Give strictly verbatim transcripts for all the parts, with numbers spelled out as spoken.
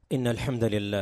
إن الحمد لله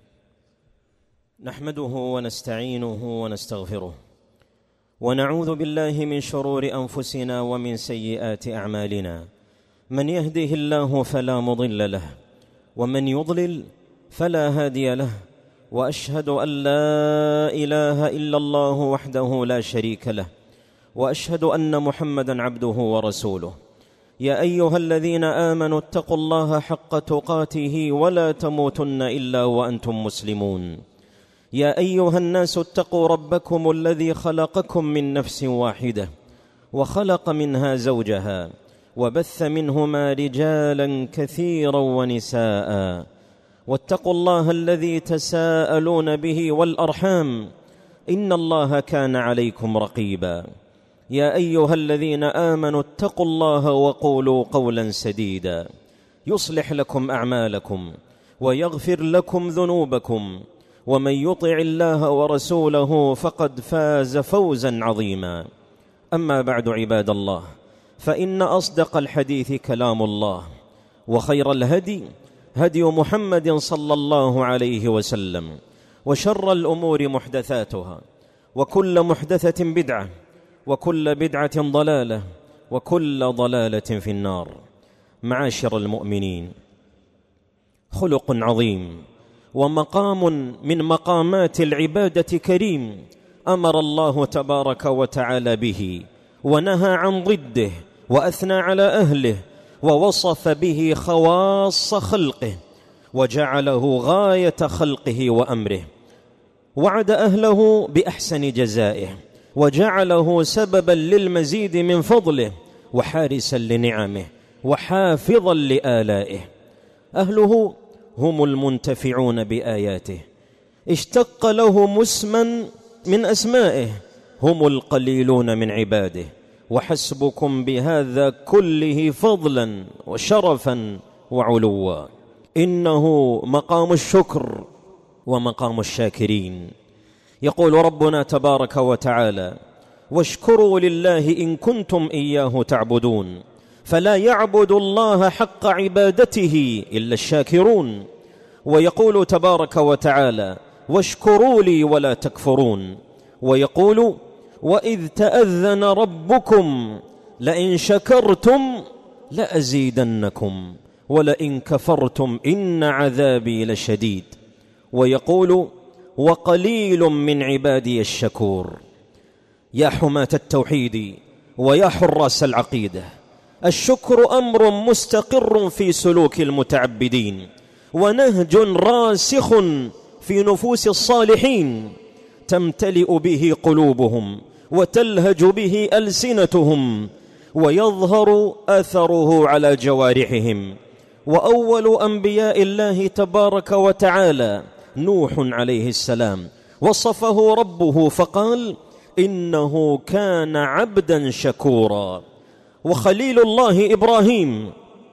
نحمده ونستعينه ونستغفره ونعوذ بالله من شرور أنفسنا ومن سيئات أعمالنا. من يهده الله فلا مضل له ومن يضلل فلا هادي له، وأشهد أن لا إله إلا الله وحده لا شريك له، وأشهد أن محمدًا عبده ورسوله. يا أيها الذين آمنوا اتقوا الله حق تقاته ولا تموتن إلا وأنتم مسلمون. يا أيها الناس اتقوا ربكم الذي خلقكم من نفس واحدة وخلق منها زوجها وبث منهما رجالا كثيرا ونساء، واتقوا الله الذي تساءلون به والأرحام إن الله كان عليكم رقيبا. يا أيها الذين آمنوا اتقوا الله وقولوا قولا سديدا يصلح لكم أعمالكم ويغفر لكم ذنوبكم، ومن يطع الله ورسوله فقد فاز فوزا عظيما. أما بعد، عباد الله، فإن أصدق الحديث كلام الله، وخير الهدي هدي محمد صلى الله عليه وسلم، وشر الأمور محدثاتها، وكل محدثة بدعة، وكل بدعة ضلالة، وكل ضلالة في النار. معاشر المؤمنين، خلق عظيم ومقام من مقامات العبادة كريم أمر الله تبارك وتعالى به، ونهى عن ضده، وأثنى على أهله، ووصف به خواص خلقه، وجعله غاية خلقه وأمره، وعد أهله بأحسن جزائه، وجعله سببا للمزيد من فضله، وحارسا لنعمه، وحافظا لآلائه. أهله هم المنتفعون بآياته، اشتق لهم اسما من أسمائه، هم القليلون من عباده، وحسبكم بهذا كله فضلا وشرفا وعلوا. إنه مقام الشكر ومقام الشاكرين. يقول ربنا تبارك وتعالى: واشكروا لله إن كنتم إياه تعبدون. فلا يعبد الله حق عبادته إلا الشاكرون. ويقول تبارك وتعالى: واشكروا لي ولا تكفرون. ويقول: وإذ تأذن ربكم لئن شكرتم لأزيدنكم ولئن كفرتم إن عذابي لشديد. ويقول: وقليل من عبادي الشكور. يا حماة التوحيد ويا حراس العقيدة، الشكر أمر مستقر في سلوك المتعبدين، ونهج راسخ في نفوس الصالحين، تمتلئ به قلوبهم وتلهج به ألسنتهم، ويظهر أثره على جوارحهم. وأول أنبياء الله تبارك وتعالى نوح عليه السلام، وصفه ربه فقال: إنه كان عبدا شكورا. وخليل الله إبراهيم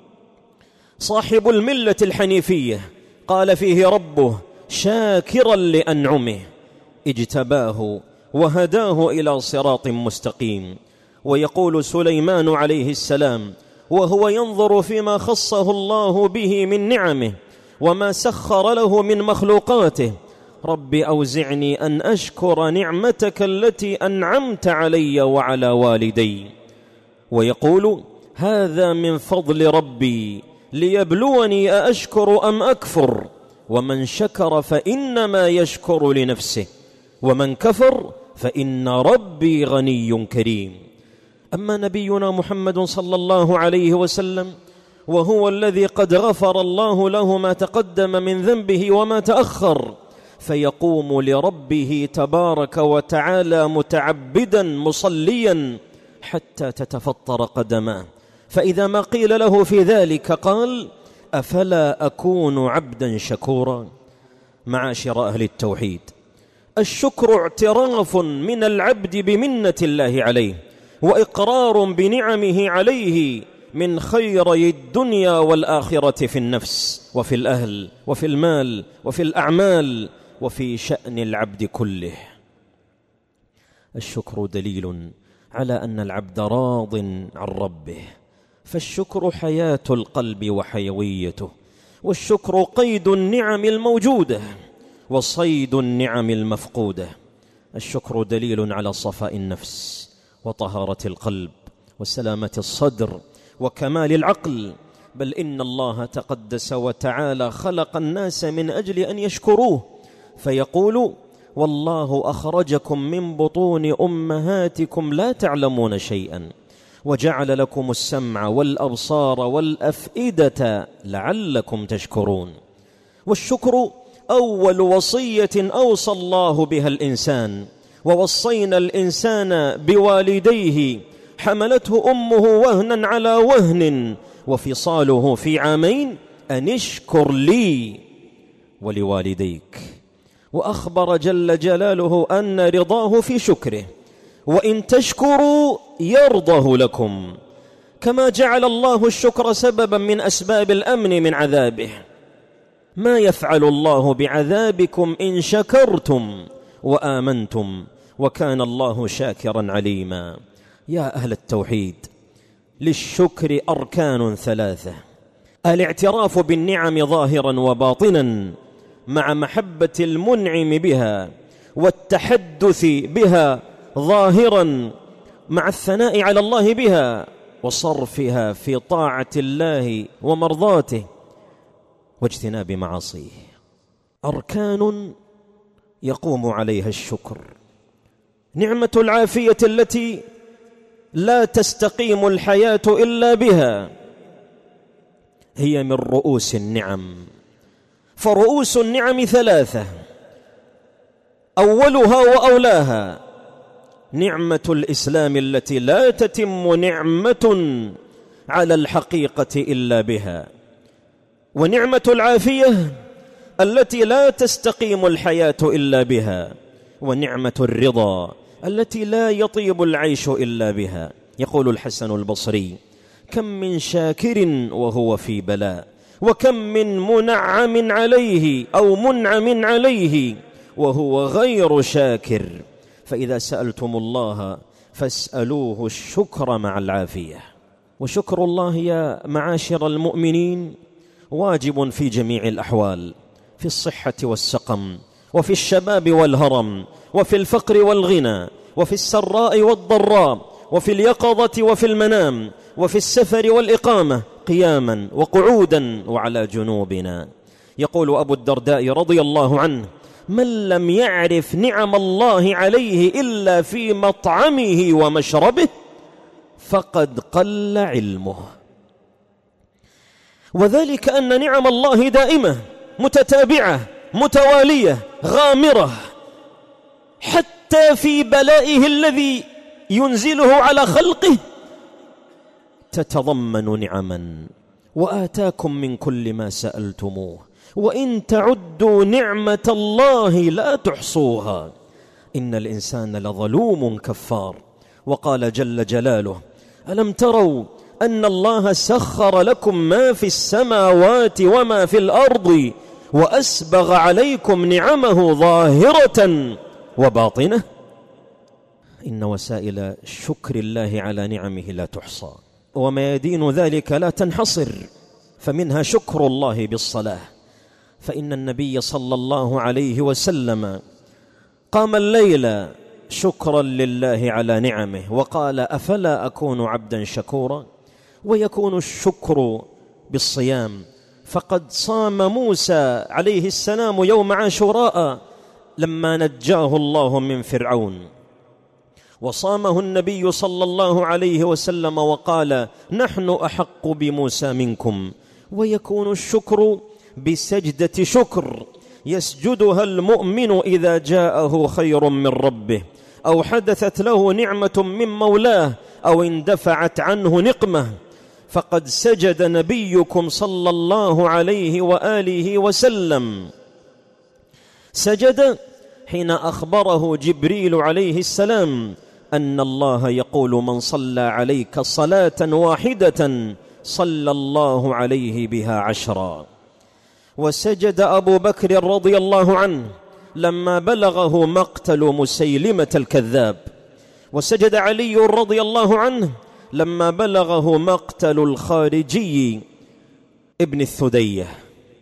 صاحب الملة الحنيفية قال فيه ربه: شاكرا لأنعمه اجتباه وهداه إلى صراط مستقيم. ويقول سليمان عليه السلام وهو ينظر فيما خصه الله به من نعمه وما سخر له من مخلوقاته: رب أوزعني أن أشكر نعمتك التي أنعمت علي وعلى والدي. ويقول: هذا من فضل ربي ليبلوني أأشكر أم أكفر، ومن شكر فإنما يشكر لنفسه، ومن كفر فإن ربي غني كريم. أما نبينا محمد صلى الله عليه وسلم، وهو الذي قد غفر الله له ما تقدم من ذنبه وما تأخر، فيقوم لربه تبارك وتعالى متعبدا مصليا حتى تتفطر قدماه، فإذا ما قيل له في ذلك قال: أفلا أكون عبدا شكورا. معاشر أهل التوحيد، الشكر اعتراف من العبد بمنة الله عليه، وإقرار بنعمه عليه من خيري الدنيا والآخرة في النفس وفي الأهل وفي المال وفي الأعمال وفي شأن العبد كله. الشكر دليل على أن العبد راض عن ربه، فالشكر حياة القلب وحيويته، والشكر قيد النعم الموجودة وصيد النعم المفقودة. الشكر دليل على صفاء النفس وطهارة القلب وسلامة الصدر وكمال العقل، بل إن الله تقدس وتعالى خلق الناس من أجل أن يشكروه، فيقول: والله أخرجكم من بطون أمهاتكم لا تعلمون شيئا وجعل لكم السمع والأبصار والأفئدة لعلكم تشكرون. والشكر أول وصية أوصى الله بها الإنسان، ووصينا الإنسان بوالديه حملته أمه وهنا على وهن وفصاله في عامين أن اشكر لي ولوالديك. وأخبر جل جلاله أن رضاه في شكره، وإن تشكروا يرضه لكم، كما جعل الله الشكر سببا من أسباب الأمن من عذابه. ما يفعل الله بعذابكم إن شكرتم وآمنتم وكان الله شاكرا عليما. يا أهل التوحيد، للشكر أركان ثلاثة: الاعتراف بالنعم ظاهرا وباطنا مع محبة المنعم بها، والتحدث بها ظاهرا مع الثناء على الله بها وصرفها في طاعة الله ومرضاته واجتناب معاصيه. أركان يقوم عليها الشكر. نعمة العافية التي لا تستقيم الحياة إلا بها هي من رؤوس النعم، فرؤوس النعم ثلاثة: أولها وأولاها نعمة الإسلام التي لا تتم نعمة على الحقيقة إلا بها، ونعمة العافية التي لا تستقيم الحياة إلا بها، ونعمة الرضا التي لا يطيب العيش إلا بها. يقول الحسن البصري: كم من شاكر وهو في بلاء، وكم من منعم عليه أو منعم عليه وهو غير شاكر. فإذا سألتم الله فاسألوه الشكر مع العافية. وشكر الله يا معاشر المؤمنين واجب في جميع الأحوال، في الصحة والسقم، وفي الشباب والهرم، وفي الفقر والغنى، وفي السراء والضراء، وفي اليقظة وفي المنام، وفي السفر والإقامة، قياما وقعودا وعلى جنوبنا. يقول أبو الدرداء رضي الله عنه: من لم يعرف نعم الله عليه إلا في مطعمه ومشربه فقد قل علمه. وذلك أن نعم الله دائمة متتابعة متوالية غامرة، حتى في بلائه الذي ينزله على خلقه تتضمن نعما: وآتاكم من كل ما سألتموه وإن تعدوا نعمة الله لا تحصوها إن الإنسان لظلوم كفار. وقال جل جلاله: ألم تروا أن الله سخر لكم ما في السماوات وما في الأرض وأسبغ عليكم نعمه ظاهرة وباطنة. إن وسائل شكر الله على نعمه لا تحصى، وميادين ذلك لا تنحصر، فمنها شكر الله بالصلاة، فإن النبي صلى الله عليه وسلم قام الليل شكرا لله على نعمه وقال: أفلا أكون عبدا شكورا؟ ويكون الشكر بالصيام، فقد صام موسى عليه السلام يوم عاشوراء لما نجاه الله من فرعون، وصامه النبي صلى الله عليه وسلم وقال: نحن أحق بموسى منكم. ويكون الشكر بسجدة شكر يسجدها المؤمن إذا جاءه خير من ربه، أو حدثت له نعمة من مولاه، أو اندفعت عنه نقمة. فقد سجد نبيكم صلى الله عليه وآله وسلم، سجد حين أخبره جبريل عليه السلام أن الله يقول: من صلى عليك صلاة واحدة صلى الله عليه بها عشرا. وسجد أبو بكر رضي الله عنه لما بلغه مقتل مسيلمة الكذاب، وسجد علي رضي الله عنه لما بلغه مقتل الخارجي ابن الثدية.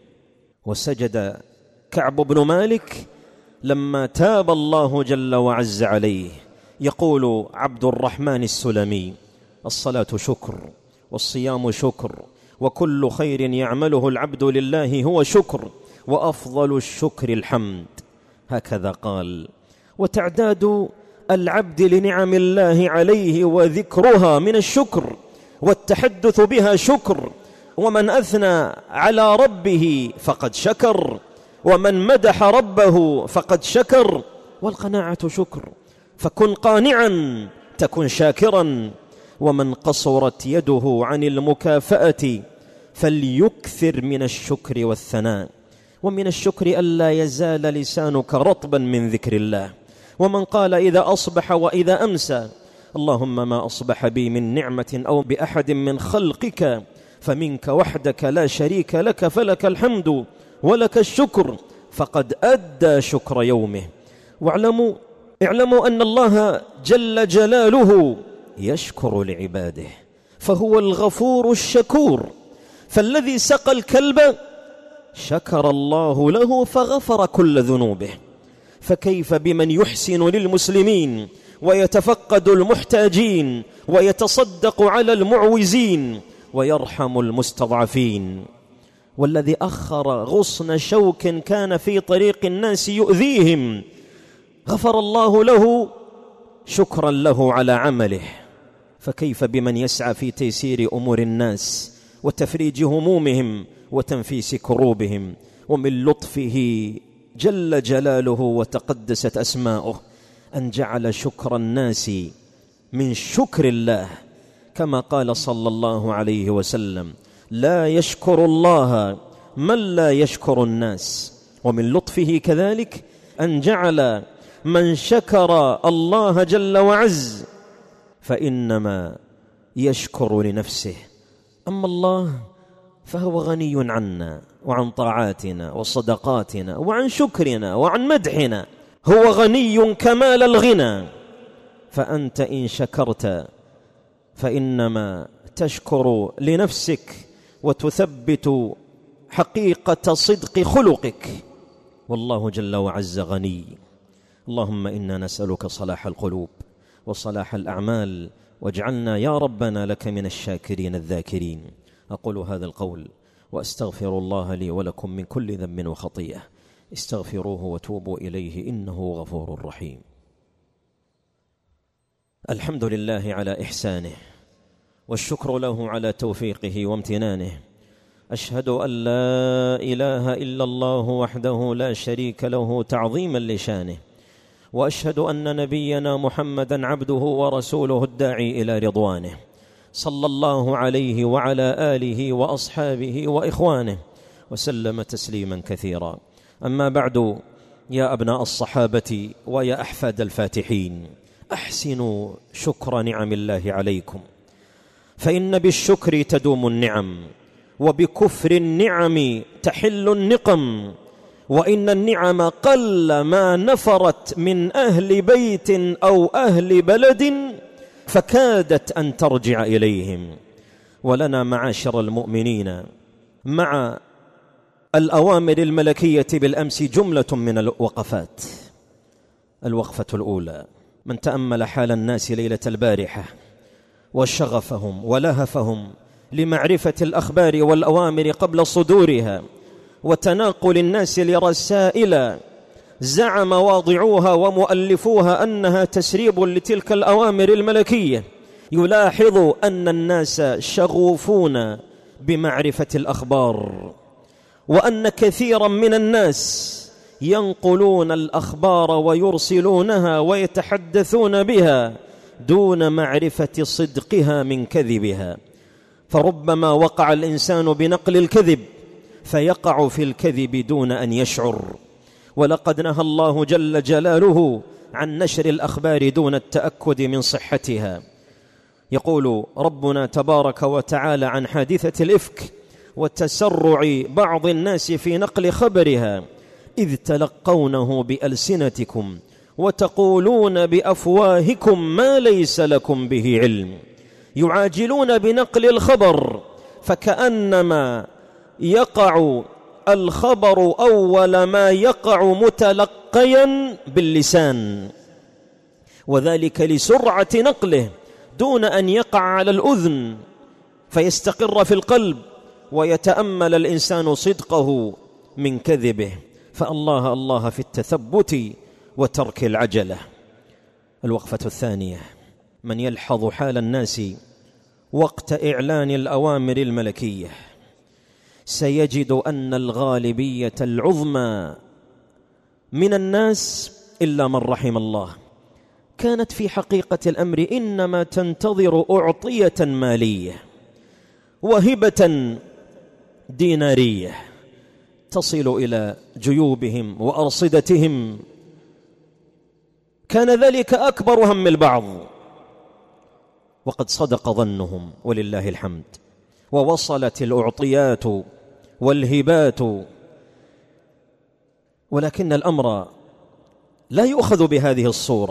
وسجد كعب بن مالك لما تاب الله جل وعز عليه. يقول عبد الرحمن السلمي: الصلاة شكر، والصيام شكر، وكل خير يعمله العبد لله هو شكر، وأفضل الشكر الحمد. هكذا قال. وتعداد العبد لنعم الله عليه وذكرها من الشكر، والتحدث بها شكر. ومن أثنى على ربه فقد شكر، ومن مدح ربه فقد شكر. والقناعة شكر، فكن قانعا تكن شاكرا. ومن قصرت يده عن المكافأة فليكثر من الشكر والثناء. ومن الشكر ألا يزال لسانك رطبا من ذكر الله. ومن قال إذا أصبح وإذا أمسى: اللهم ما أصبح بي من نعمة أو بأحد من خلقك فمنك وحدك لا شريك لك، فلك الحمد ولك الشكر، فقد أدى شكر يومه. واعلموا اعلموا أن الله جل جلاله يشكر لعباده، فهو الغفور الشكور. فالذي سقى الكلب شكر الله له فغفر كل ذنوبه، فكيف بمن يحسن للمسلمين ويتفقد المحتاجين ويتصدق على المعوزين ويرحم المستضعفين؟ والذي أخر غصن شوك كان في طريق الناس يؤذيهم غفر الله له شكرا له على عمله، فكيف بمن يسعى في تيسير أمور الناس وتفريج همومهم وتنفيس كروبهم؟ ومن لطفه جل جلاله وتقدست أسماؤه أن جعل شكر الناس من شكر الله، كما قال صلى الله عليه وسلم: لا يشكر الله من لا يشكر الناس. ومن لطفه كذلك أن جعل من شكر الله جل وعز فإنما يشكر لنفسه، أما الله فهو غني عنا وعن طاعاتنا وصدقاتنا وعن شكرنا وعن مدحنا، هو غني كمال الغنى. فأنت إن شكرت فإنما تشكر لنفسك وتثبت حقيقة صدق خلقك، والله جل وعز غني. اللهم إنا نسألك صلاح القلوب وصلاح الأعمال، واجعلنا يا ربنا لك من الشاكرين الذاكرين. أقول هذا القول وأستغفر الله لي ولكم من كل ذنب وخطيئة، استغفروه وتوبوا إليه إنه غفور رحيم. الحمد لله على إحسانه، والشكر له على توفيقه وامتنانه. أشهد أن لا إله إلا الله وحده لا شريك له تعظيما لشانه، وأشهد أن نبينا محمدا عبده ورسوله الداعي إلى رضوانه، صلى الله عليه وعلى آله وأصحابه وإخوانه وسلم تسليما كثيرا. أما بعد، يا أبناء الصحابة ويا أحفاد الفاتحين، أحسنوا شكر نعم الله عليكم، فإن بالشكر تدوم النعم، وبكفر النعم تحل النقم. وإن النعم قل ما نفرت من أهل بيت أو أهل بلد فكادت أن ترجع إليهم. ولنا معاشر المؤمنين مع الأوامر الملكية بالأمس جملة من الوقفات. الوقفة الأولى: من تأمل حال الناس ليلة البارحة وشغفهم ولهفهم لمعرفة الأخبار والأوامر قبل صدورها، وتناقل الناس لرسائل زعم واضعوها ومؤلفوها أنها تسريب لتلك الأوامر الملكية، يلاحظ أن الناس شغوفون بمعرفة الأخبار، وأن كثيرا من الناس ينقلون الأخبار ويرسلونها ويتحدثون بها دون معرفة صدقها من كذبها. فربما وقع الإنسان بنقل الكذب فيقع في الكذب دون أن يشعر. ولقد نهى الله جل جلاله عن نشر الأخبار دون التأكد من صحتها. يقول ربنا تبارك وتعالى عن حادثة الإفك وتسرع بعض الناس في نقل خبرها: إذ تلقونه بألسنتكم وتقولون بأفواهكم ما ليس لكم به علم. يعاجلون بنقل الخبر فكأنما يقع الخبر أول ما يقع متلقيا باللسان، وذلك لسرعة نقله دون أن يقع على الأذن فيستقر في القلب ويتأمل الإنسان صدقه من كذبه. فالله الله في التثبت وترك العجلة. الوقفة الثانية: من يلحظ حال الناس وقت إعلان الأوامر الملكية سيجد أن الغالبية العظمى من الناس إلا من رحم الله كانت في حقيقة الأمر إنما تنتظر أعطية مالية وهبة دينارية تصل إلى جيوبهم وأرصدتهم. كان ذلك أكبر هم البعض، وقد صدق ظنهم ولله الحمد، ووصلت الأعطيات والهبات، ولكن الأمر لا يؤخذ بهذه الصورة،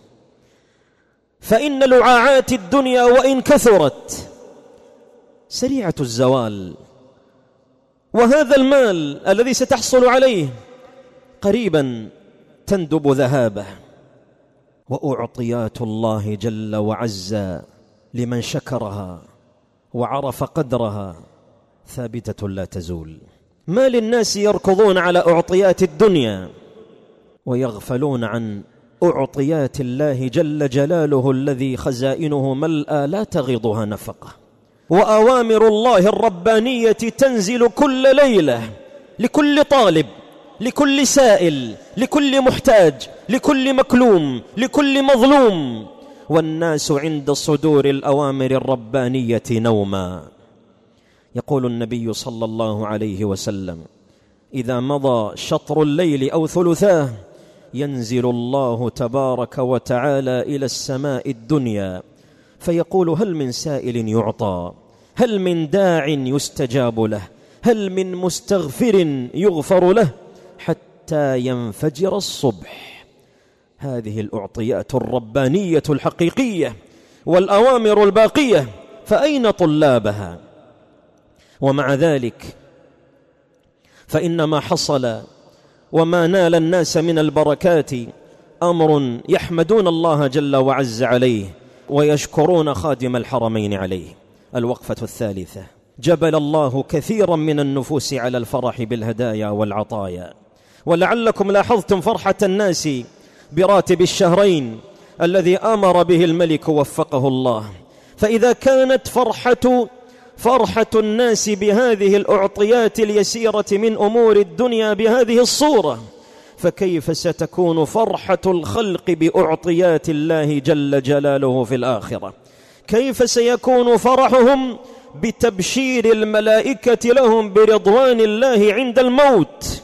فإن لعاعات الدنيا وإن كثرت سريعة الزوال، وهذا المال الذي ستحصل عليه قريبا تندب ذهابه. وأعطيات الله جل وعز لمن شكرها وعرف قدرها ثابتة لا تزول. ما للناس يركضون على أعطيات الدنيا ويغفلون عن أعطيات الله جل جلاله الذي خزائنه ملأى لا تغيضها نفقة. وأوامر الله الربانية تنزل كل ليلة لكل طالب، لكل سائل، لكل محتاج، لكل مكلوم، لكل مظلوم، والناس عند صدور الأوامر الربانية نوما. يقول النبي صلى الله عليه وسلم: إذا مضى شطر الليل أو ثلثاه ينزل الله تبارك وتعالى إلى السماء الدنيا فيقول: هل من سائل يعطى؟ هل من داع يستجاب له؟ هل من مستغفر يغفر له؟ حتى ينفجر الصبح. هذه الأعطيات الربانية الحقيقية والأوامر الباقية، فأين طلابها؟ ومع ذلك فإن ما حصل وما نال الناس من البركات أمر يحمدون الله جل وعز عليه ويشكرون خادم الحرمين عليه. الوقفة الثالثة: جبل الله كثيرا من النفوس على الفرح بالهدايا والعطايا. ولعلكم لاحظتم فرحة الناس براتب الشهرين الذي أمر به الملك وفقه الله. فإذا كانت فرحة فرحة الناس بهذه الأعطيات اليسيرة من أمور الدنيا بهذه الصورة، فكيف ستكون فرحة الخلق بأعطيات الله جل جلاله في الآخرة؟ كيف سيكون فرحهم بتبشير الملائكة لهم برضوان الله عند الموت؟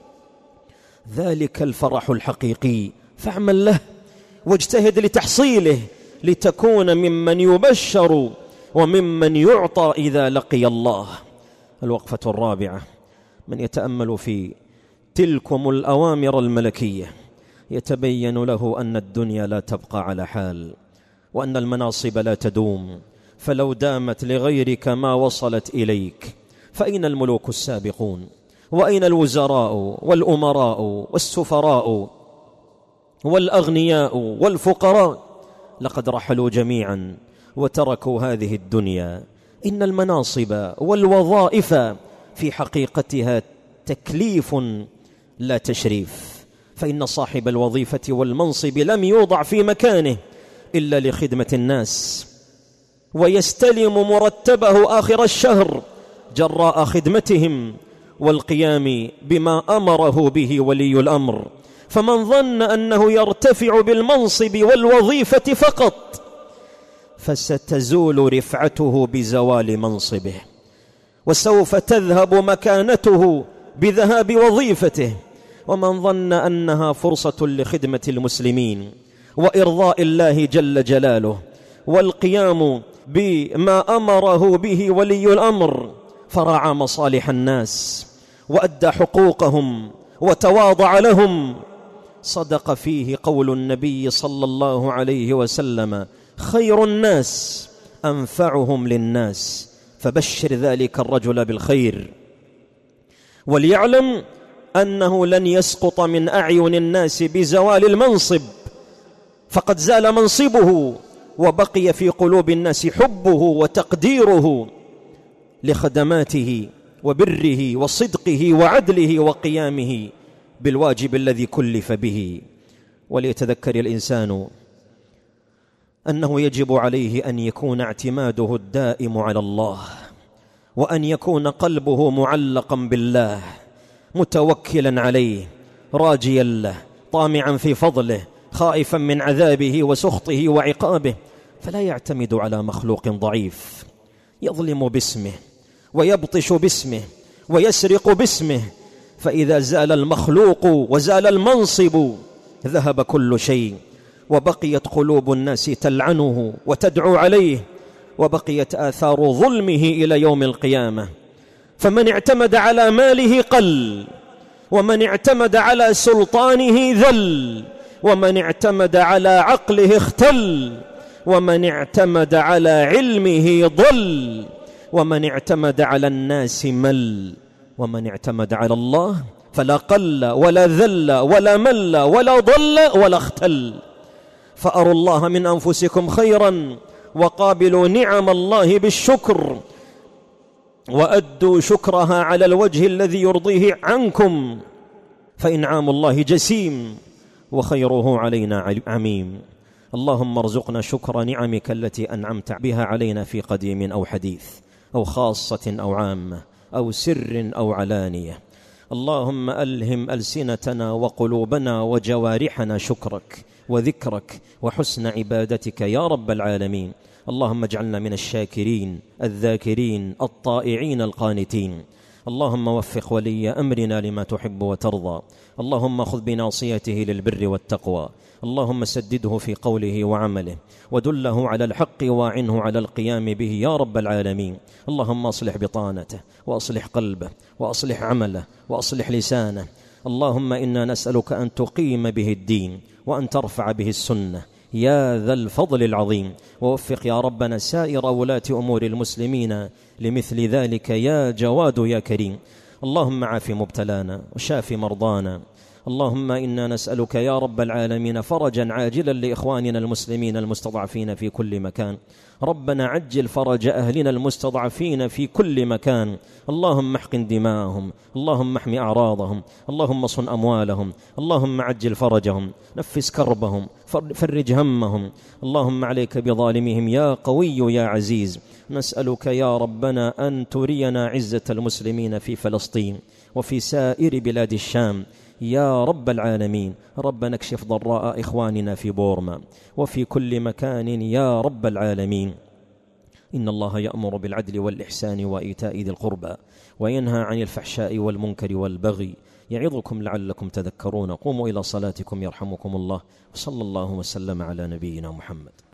ذلك الفرح الحقيقي، فاعمل له واجتهد لتحصيله لتكون ممن يبشر وممن يعطى إذا لقي الله. الوقفة الرابعة: من يتأمل في تلكم الأوامر الملكية يتبين له أن الدنيا لا تبقى على حال، وأن المناصب لا تدوم، فلو دامت لغيرك ما وصلت إليك. فأين الملوك السابقون؟ وأين الوزراء والأمراء والسفراء والأغنياء والفقراء؟ لقد رحلوا جميعا وتركوا هذه الدنيا. إن المناصب والوظائف في حقيقتها تكليف لا تشريف، فإن صاحب الوظيفة والمنصب لم يوضع في مكانه إلا لخدمة الناس، ويستلم مرتبه آخر الشهر جراء خدمتهم والقيام بما أمره به ولي الأمر. فمن ظن أنه يرتفع بالمنصب والوظيفة فقط فستزول رفعته بزوال منصبه، وسوف تذهب مكانته بذهاب وظيفته. ومن ظن أنها فرصة لخدمة المسلمين وإرضاء الله جل جلاله والقيام بما أمره به ولي الأمر فرعى مصالح الناس وأدى حقوقهم وتواضع لهم، صدق فيه قول النبي صلى الله عليه وسلم: خير الناس أنفعهم للناس، فبشر ذلك الرجل بالخير. وليعلم أنه لن يسقط من أعين الناس بزوال المنصب، فقد زال منصبه وبقي في قلوب الناس حبه وتقديره لخدماته وبره وصدقه وعدله وقيامه بالواجب الذي كلف به. وليتذكر الإنسان أنه يجب عليه أن يكون اعتماده الدائم على الله، وأن يكون قلبه معلقا بالله متوكلا عليه راجيا له طامعا في فضله خائفا من عذابه وسخطه وعقابه، فلا يعتمد على مخلوق ضعيف يظلم باسمه ويبطش باسمه ويسرق باسمه، فإذا زال المخلوق وزال المنصب ذهب كل شيء، وبقيت قلوب الناس تلعنه وتدعو عليه، وبقيت آثار ظلمه إلى يوم القيامة. فمن اعتمد على ماله قل، ومن اعتمد على سلطانه ذل، ومن اعتمد على عقله اختل، ومن اعتمد على علمه ضل، ومن اعتمد على الناس مل، ومن اعتمد على الله فلا قل ولا ذل ولا مل ولا ضل ولا اختل. فأروا الله من أنفسكم خيرا وقابلوا نعم الله بالشكر، وأدوا شكرها على الوجه الذي يرضيه عنكم، فإنعام الله جسيم وخيره علينا عميم. اللهم ارزقنا شكر نعمك التي أنعمت بها علينا في قديم أو حديث أو خاصة أو عامة أو سر أو علانية. اللهم ألهم ألسنتنا وقلوبنا وجوارحنا شكرك وذكرك وحسن عبادتك يا رب العالمين. اللهم اجعلنا من الشاكرين الذاكرين الطائعين القانتين. اللهم وفق ولي أمرنا لما تحب وترضى. اللهم خذ بناصيته للبر والتقوى. اللهم سدده في قوله وعمله، ودله على الحق واعنه على القيام به يا رب العالمين. اللهم أصلح بطانته وأصلح قلبه وأصلح عمله وأصلح لسانه. اللهم إنا نسألك أن تقيم به الدين وأن ترفع به السنة يا ذا الفضل العظيم. ووفق يا ربنا سائر ولاة أمور المسلمين لمثل ذلك يا جواد يا كريم. اللهم عاف مبتلانا وشاف مرضانا. اللهم إنا نسألك يا رب العالمين فرجا عاجلا لإخواننا المسلمين المستضعفين في كل مكان. ربنا عجل فرج أهلنا المستضعفين في كل مكان. اللهم احقن دماءهم، اللهم احمي أعراضهم، اللهم صن أموالهم، اللهم عجل فرجهم، نفس كربهم، فرج همهم. اللهم عليك بظالمهم يا قوي يا عزيز. نسألك يا ربنا أن ترينا عزة المسلمين في فلسطين وفي سائر بلاد الشام يا رب العالمين. ربنا اكشف ضراء إخواننا في بورما وفي كل مكان يا رب العالمين. إن الله يأمر بالعدل والإحسان وإيتاء ذي القربى وينهى عن الفحشاء والمنكر والبغي يعظكم لعلكم تذكرون. قوموا إلى صلاتكم يرحمكم الله، وصلى الله وسلم على نبينا محمد.